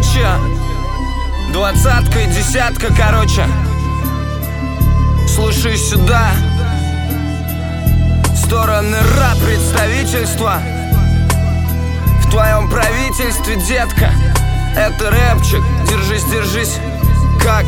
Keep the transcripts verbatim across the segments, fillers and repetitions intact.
короче, двадцатка и десятка, короче. Слушай сюда. Стороны раб представительства. В твоем правительстве, детка. Это рэпчик, держись, держись. Как?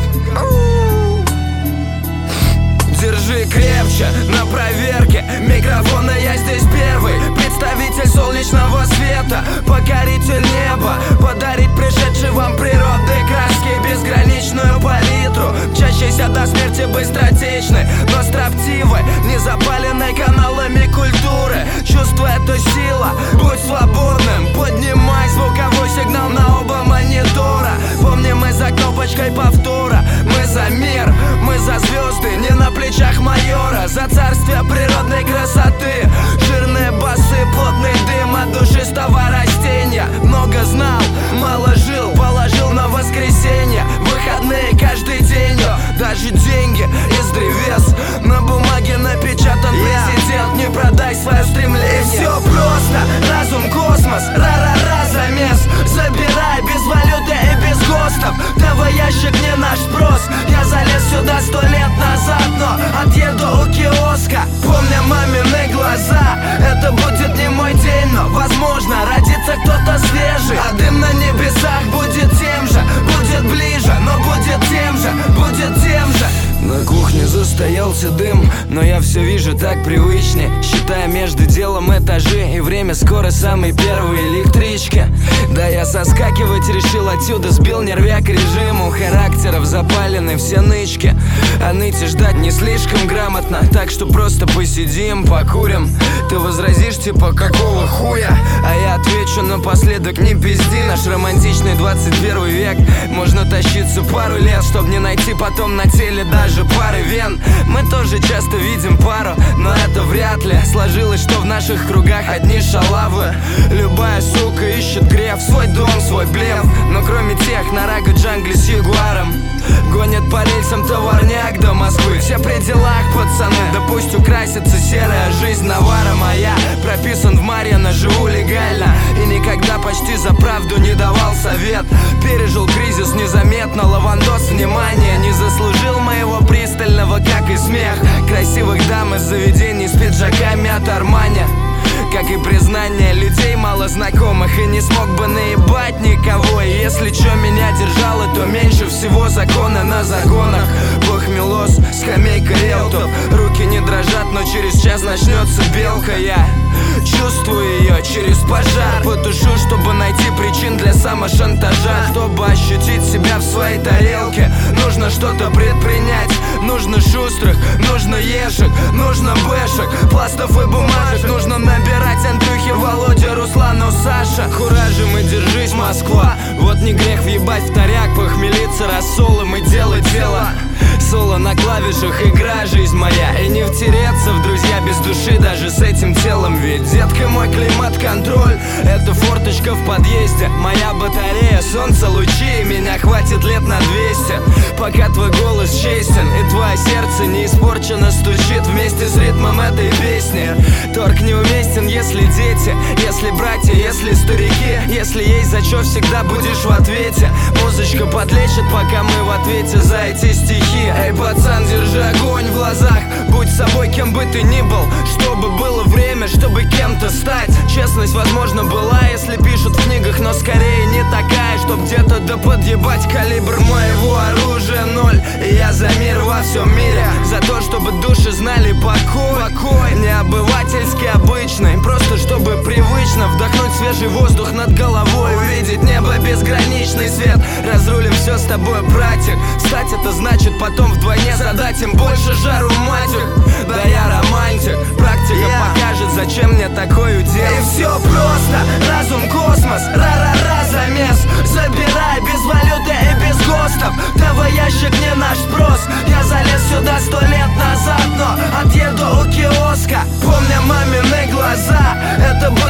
Держи крепче, на проверке микрофона я здесь первый. Представитель солнечного света, покоритель неба. Подарить пришедшей вам природной краски безграничную палитру, мчащейся до смерти быстротечной, но строптивой, не запаленной каналами культуры. Чувство — это сила, будь свободным. Поднимай звуковой сигнал на оба монитора. Помни, мы за кнопочкой повтора. Мы за мир, мы за звезды, не на плечах майора. За царствие природной красоты. Жирные басы, плотный дым от душистого растения. Много знал, мало жил, положил на воскресенье. Выходные каждый день, даже деньги из древес. На бумаге напечатан президент. Не продай свое стремление. И все просто, разум, космос, ра-ра-ра, замес. Забирай без валюты и без ГОСТов. ТВ ящик не наш спрос. Я залез сюда сто лет назад, но отъеду у киоска. Помня мамины глаза, это будет не мой день, но возможно родится кто-то свежий. А дым на небесах будет тем же, будет ближе, но будет тем же, будет тем же. На кухне застоялся дым, но я все вижу так привычнее. Считая между делом этажи, и время скоро самой первой электрички. Да я соскакивать решил отсюда, сбил нервяк режиму. Характеров запалены все нычки, а ныть и ждать не слишком грамотно. Так что просто посидим, покурим. Ты возразишь типа какого хуя? А я отвечу напоследок: не пизди. Наш романтичный двадцать первый век. Можно тащиться пару лет, чтоб не найти потом на теле даже пары вен. Мы тоже часто видим пару, но это вряд ли сложилось, что в наших кругах одни шалавы. Любая сука ищет греф, свой дом, свой блеф. Но кроме тех на Раго Джангле с ягуаром гонят по рельсам товарняк до Москвы. Все при делах, пацаны, да пусть украсится серая жизнь наваром. А я прописан в Марьино, живу легально и никогда почти за правду не давал совет. Пережил кризис незаметно, лавандос внимания не заслужил моего пристального, как и смех красивых дам из заведений с пиджаками от Армани. Как и признание людей мало знакомых. И не смог бы наебать никого. И если чё меня держало, то меньше всего закона на загонах. Похмелос, скамейка риэлтов. Руки не дрожат, но через час начнется белка. Я чувствую ее через пожар. Потушу, чтобы найти причин для самошантажа. Чтобы ощутить себя в своей тарелке, нужно что-то предпринять. Нужно шустрых, нужно ешек, нужно бэшек, пластов и бумажек. Нужно набирать Андрюхи, Володя, Руслану, Саша. Куражем и держись, Москва. Вот не грех въебать в таряк, похмелиться рассолом и делать дело. Соло на клавишах, игра, жизнь моя. И не втереться в друзья без души даже с этим телом. Ведь, детка, мой климат-контроль — это форточка в подъезде. Моя батарея, солнце, лучи. Меня хватит лет на двести, пока твой голос честен и твое сердце не испорчено стучит вместе с ритмом этой песни. Торг неуместен, если дети, если братья, если старики. Если есть за чё, всегда будешь в ответе. Музычка подлечит, пока мы в ответе за эти стихи. Эй, пацан, держи огонь в глазах. Будь собой, кем бы ты ни был, чтобы было время, чтобы кем-то стать. Честность, возможно, была, если пишут в книгах, но скорее не такая, чтоб где-то да подъебать. Калибр моего оружия ноль, и я за мир во всем мире. За то, чтобы души знали покой. Покой не обывательский, обычный, просто чтобы привычно вдохнуть свежий воздух над головой. Увидеть небо, безграничный свет. Разрулим все с тобой, братик. Встать — это значит потом вдвойне задать им больше жару, матик. Да я романтик, практика yeah. покажет, зачем мне такой удел. И все просто, разум, космос, ра-ра-ра, замес. Забирай без валюты и без ГОСТов. ТВ ящик не наш спрос. Я залез сюда сто лет назад, но отъеду у киоска. Помня мамины глаза, это